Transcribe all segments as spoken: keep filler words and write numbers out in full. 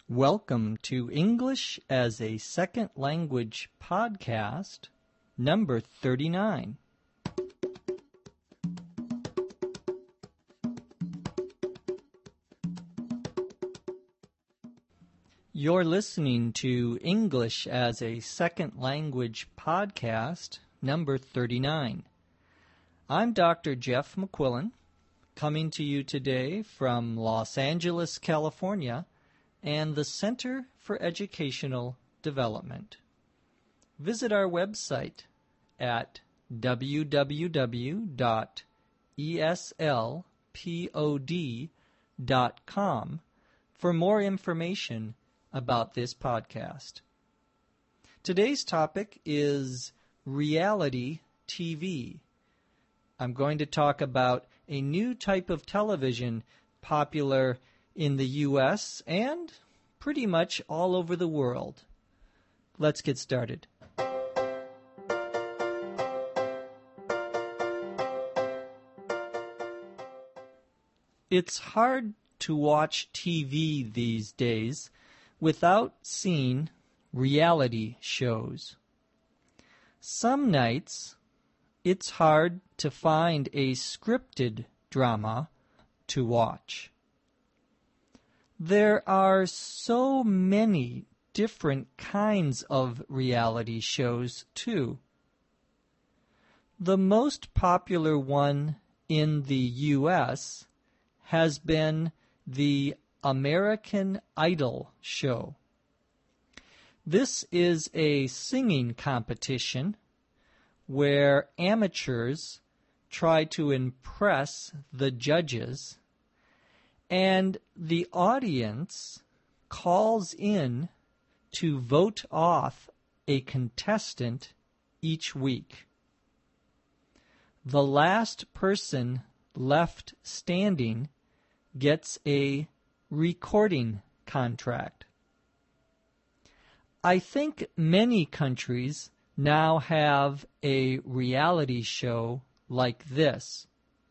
Welcome to English as a Second Language podcast, number thirty-nine. You're listening to English as a Second Language podcast, number thirty-nine. I'm Doctor Jeff McQuillan, coming to you today from Los Angeles, California, and the Center for Educational Development. Visit our website at w w w dot e s l pod dot com for more information about this podcast. Today's topic is reality T V. I'm going to talk about a new type of television popular in the U S and pretty much all over the world. Let's get started. It's hard to watch T V these days without seeing reality shows. Some nights, it's hard to find a scripted drama to watch. There are so many different kinds of reality shows, too. The most popular one in the U S has been the American Idol show. This is a singing competition where amateurs try to impress the judges, and the audience calls in to vote off a contestant each week. The last person left standing gets a recording contract. I think many countries now have a reality show like this.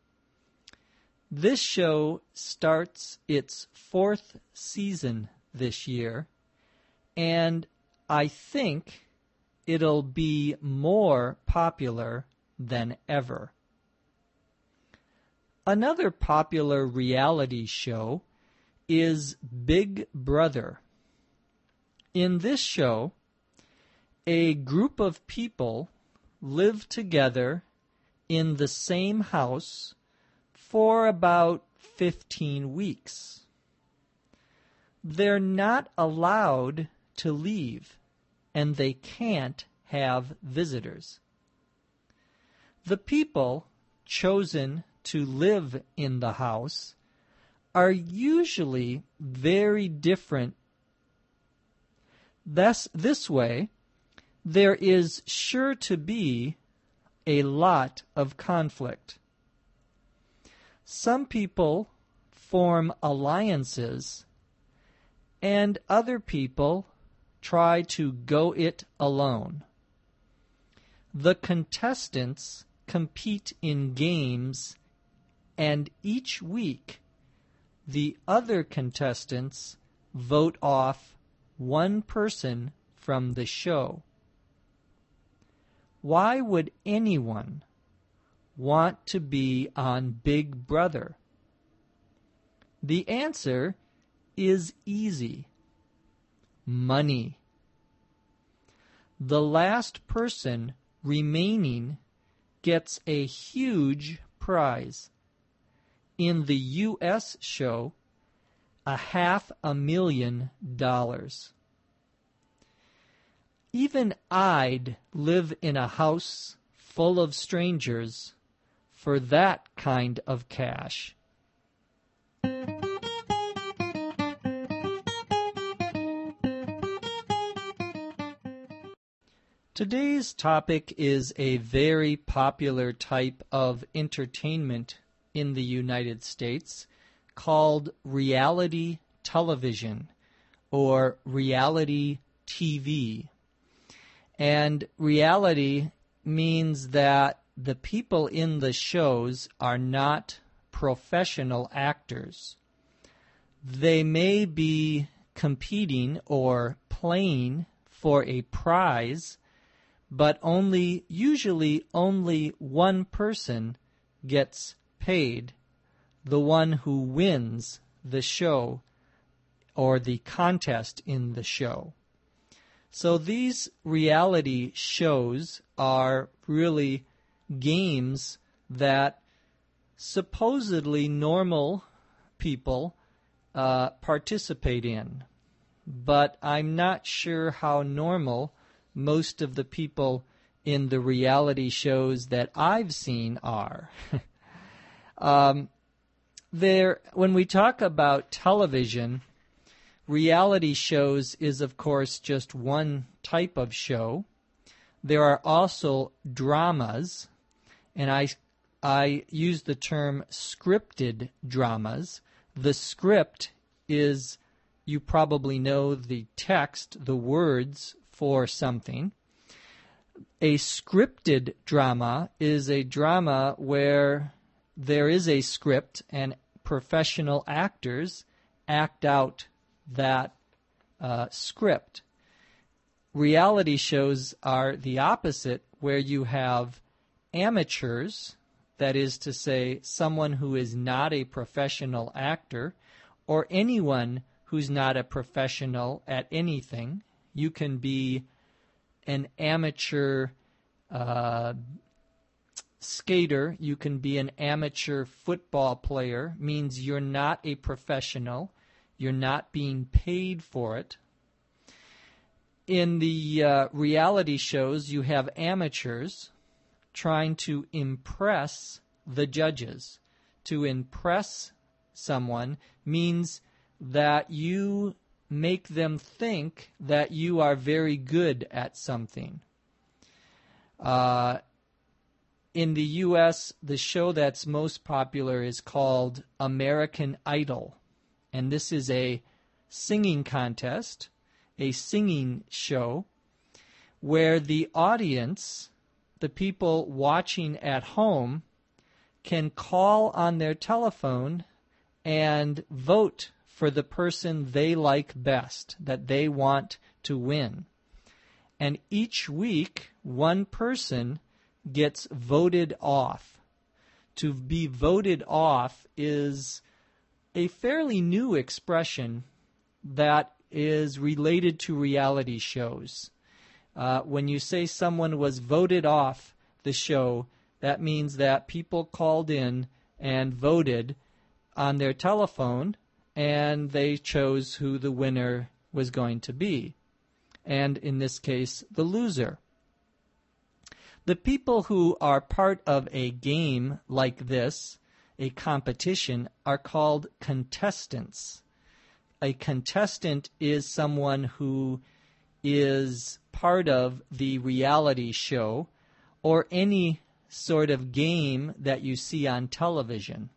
This show starts its fourth season this year, and I think it'll be more popular than ever. Another popular reality show is Big Brother. In this show, a group of people live together in the same house for about fifteen weeks. They're not allowed to leave, and they can't have visitors. The people chosen to live in the house are usually very different. Thus, this way, there is sure to be a lot of conflict. Some people form alliances, and other people try to go it alone. The contestants compete in games, and each week the other contestants vote off one person from the show. Why would anyone want to be on Big Brother? The answer is easy. Money. The last person remaining gets a huge prize. In the U S show, a half a million dollars. Even I'd live in a house full of strangers for that kind of cash. Today's topic is a very popular type of entertainment in the United States called reality television or reality T V. And reality means that the people in the shows are not professional actors. They may be competing or playing for a prize, but only usually only one person gets paid, the one who wins the show or the contest in the show. So these reality shows are really games that supposedly normal people uh, participate in. But I'm not sure how normal most of the people in the reality shows that I've seen are. um, there, when we talk about television, reality shows is, of course, just one type of show. There are also dramas, and I, I use the term scripted dramas. The script is, you probably know the text, the words for something. A scripted drama is a drama where there is a script and professional actors act out that uh, script. Reality shows are the opposite, where you have amateurs, that is to say, someone who is not a professional actor, or anyone who's not a professional at anything. You can be an amateur uh, skater, you can be an amateur football player, means you're not a professional, you're not being paid for it. In the uh, reality shows, you have amateurs trying to impress the judges. To impress someone means that you make them think that you are very good at something. Uh, in the U S, the show that's most popular is called American Idol. And this is a singing contest, a singing show, where the audience, the people watching at home, can call on their telephone and vote for the person they like best, that they want to win. And each week, one person gets voted off. To be voted off is a fairly new expression that is related to reality shows. Uh, when you say someone was voted off the show, that means that people called in and voted on their telephone, and they chose who the winner was going to be. And in this case, the loser. The people who are part of a game like this, a competition, are called contestants. A contestant is someone who is part of the reality show or any sort of game that you see on television.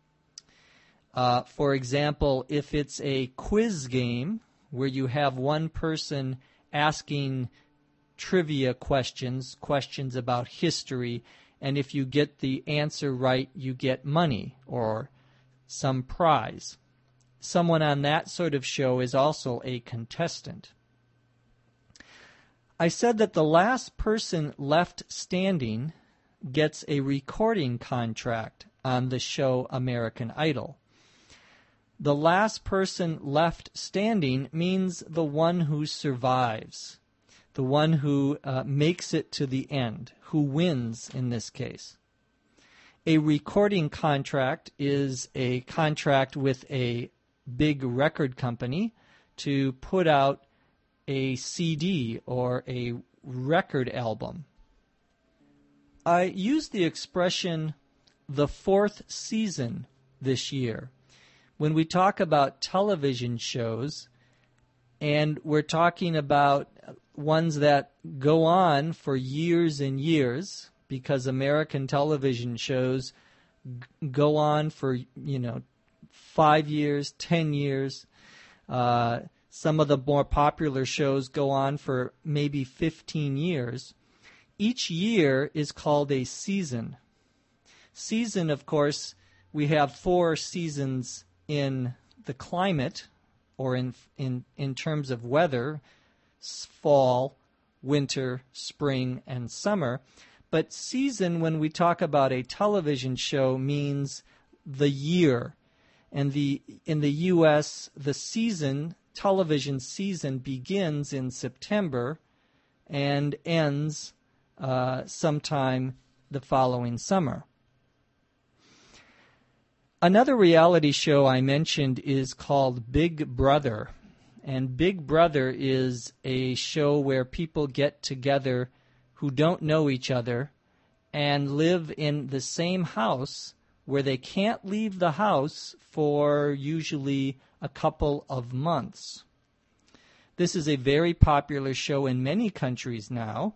Uh, for example, if it's a quiz game where you have one person asking trivia questions, questions about history, and if you get the answer right, you get money or some prize. Someone on that sort of show is also a contestant. I said that the last person left standing gets a recording contract on the show American Idol. The last person left standing means the one who survives, the one who uh, makes it to the end, who wins in this case. A recording contract is a contract with a big record company to put out a C D or a record album. I used the expression the fourth season this year. When we talk about television shows, and we're talking about ones that go on for years and years, because American television shows g- go on for, you know, five years, ten years. Uh, some of the more popular shows go on for maybe fifteen years. Each year is called a season. Season, of course, we have four seasons in the climate or in in in terms of weather, fall, winter, spring, and summer. But season, when we talk about a television show, means the year. And the in the U S, the season, television season, begins in September and ends uh, sometime the following summer. Another reality show I mentioned is called Big Brother. And Big Brother is a show where people get together who don't know each other and live in the same house, where they can't leave the house for usually a couple of months. This is a very popular show in many countries now.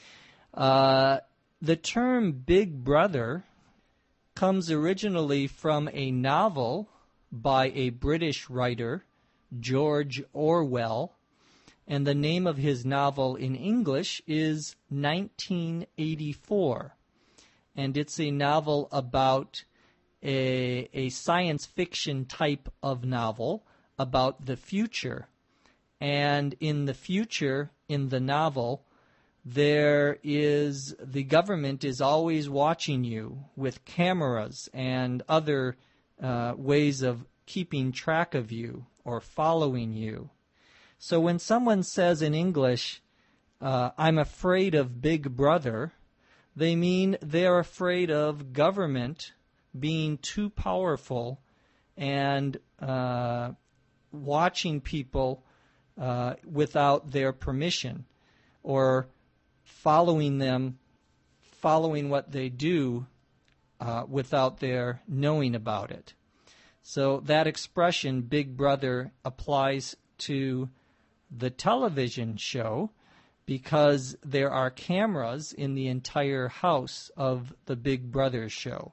Uh, the term Big Brother comes originally from a novel by a British writer, George Orwell, and the name of his novel in English is nineteen eighty-four. And it's a novel about a, a science fiction type of novel about the future. And in the future, in the novel, there is, the government is always watching you with cameras and other uh, ways of keeping track of you or following you. So when someone says in English, uh, I'm afraid of Big Brother, they mean they're afraid of government being too powerful and uh, watching people uh, without their permission, or following them, following what they do uh, without their knowing about it. So that expression, Big Brother, applies to the television show because there are cameras in the entire house of the Big Brother show.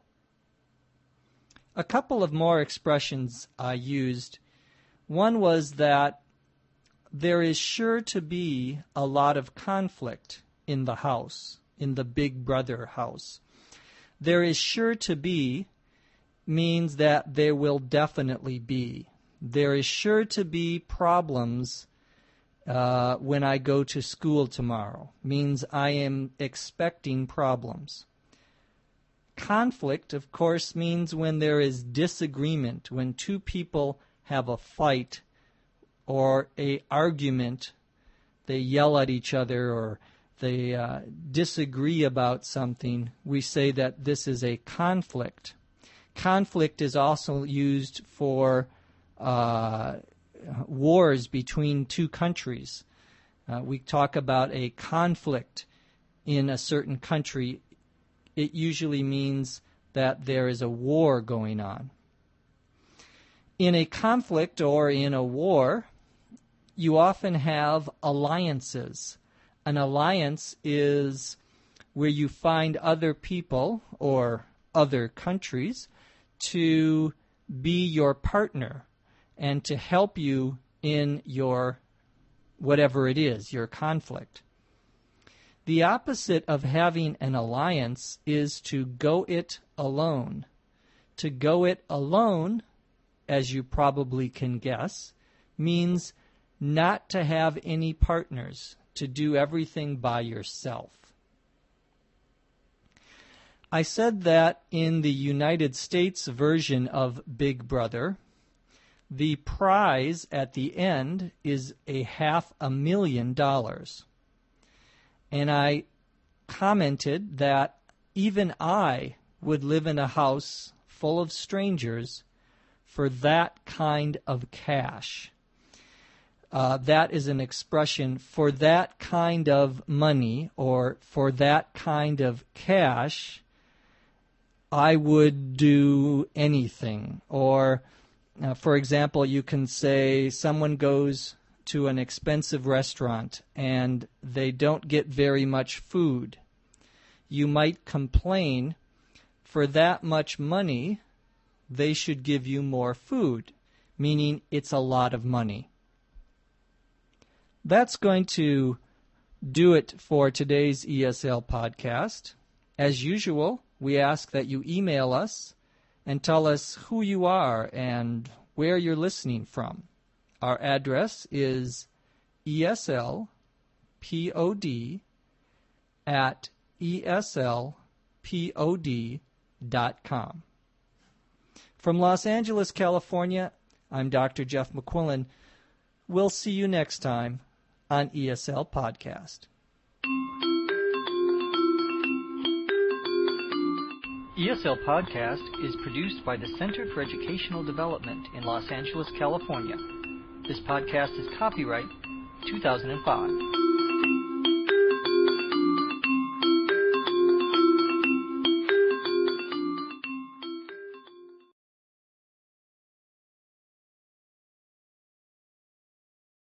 A couple of more expressions I used. One was that there is sure to be a lot of conflict in the house, in the Big Brother house. There is sure to be means that there will definitely be. There is sure to be problems uh, when I go to school tomorrow. Means I am expecting problems. Conflict, of course, means when there is disagreement, when two people have a fight or a argument, they yell at each other or they uh, disagree about something, we say that this is a conflict. Conflict is also used for uh, wars between two countries. Uh, we talk about a conflict in a certain country. It usually means that there is a war going on. In a conflict or in a war, you often have alliances. An alliance is where you find other people or other countries to be your partner and to help you in your whatever it is, your conflict. The opposite of having an alliance is to go it alone. To go it alone, as you probably can guess, means not to have any partners, to do everything by yourself. I said that in the United States version of Big Brother, the prize at the end is a half a million dollars. And I commented that even I would live in a house full of strangers for that kind of cash. Uh, that is an expression, for that kind of money or for that kind of cash, I would do anything. Or, uh, for example, you can say someone goes to an expensive restaurant and they don't get very much food. You might complain, for that much money, they should give you more food, meaning it's a lot of money. That's going to do it for today's E S L podcast. As usual, we ask that you email us and tell us who you are and where you're listening from. Our address is eslpod at eslpod dot com. From Los Angeles, California, I'm Doctor Jeff McQuillan. We'll see you next time on E S L Podcast. E S L Podcast is produced by the Center for Educational Development in Los Angeles, California. This podcast is copyright two thousand five.